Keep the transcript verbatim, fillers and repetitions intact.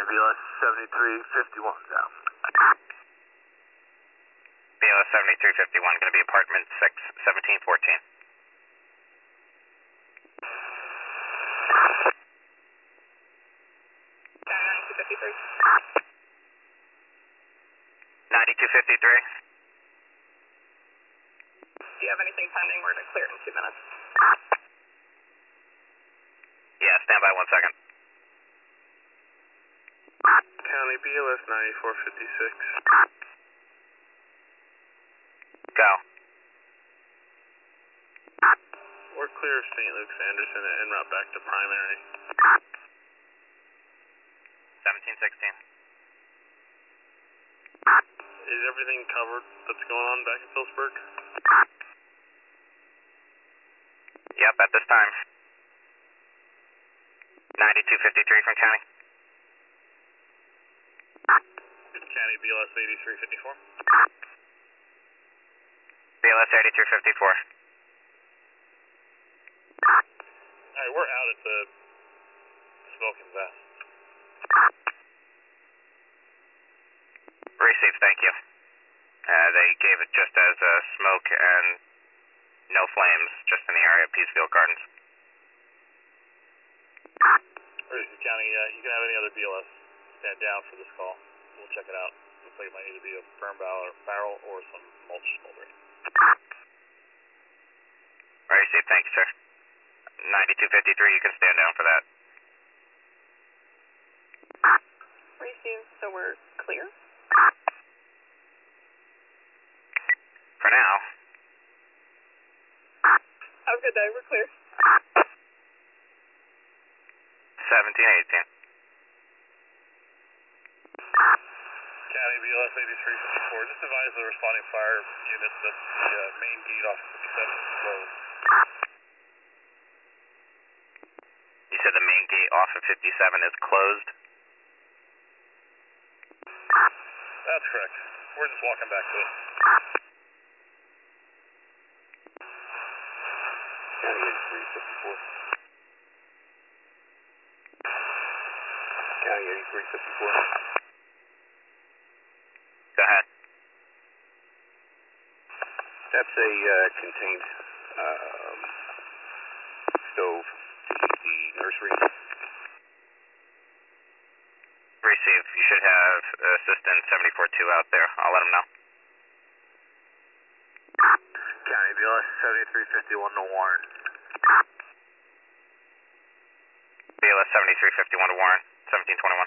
B L S seventy-three fifty-one down. B L S seventy-three fifty-one, going to be apartment six, seventeen fourteen. ninety-two fifty-three. ninety-two fifty-three. Do you have anything pending? We're going to clear it in two minutes. Yeah, stand by one second. County B L S ninety-four fifty-six. Go. We're clear of Saint Luke's Anderson and en route back to primary. seventeen sixteen. Is everything covered that's going on back in Phillipsburg? Yep, at this time. ninety-two fifty-three from county. County B L S eighty-three fifty-four. B L S eighty-three fifty-four. Alright, we're out at the Smoking Vest. Received, thank you. Uh, they gave it just as uh, smoke and no flames, just in the area of Peacefield Gardens. Racine County, uh, you can have any other B L S stand down for this call. We'll check it out. Looks like it might need to be a burn barrel, barrel or some mulch smoldering. Received, thank you, sir. ninety-two fifty-three, you can stand down for that. Receive, so we're clear? For now. Have a good day, we're clear. seventeen eighteen. County B L S eighty-three fifty-four, just advise the responding fire unit that the uh, main gate off fifty-seven is closed. You said the main gate off of fifty-seven is closed? That's correct. We're just walking back to it. County eighty-three fifty-four. County eighty-three fifty-four. Go ahead. That's a uh, contained um, stove, the nursery. Received. You should have assistant seventy-four two out there. I'll let them know. County B L S seventy-three fifty-one to Warren. B L S seventy-three fifty-one to Warren, seventeen twenty-one.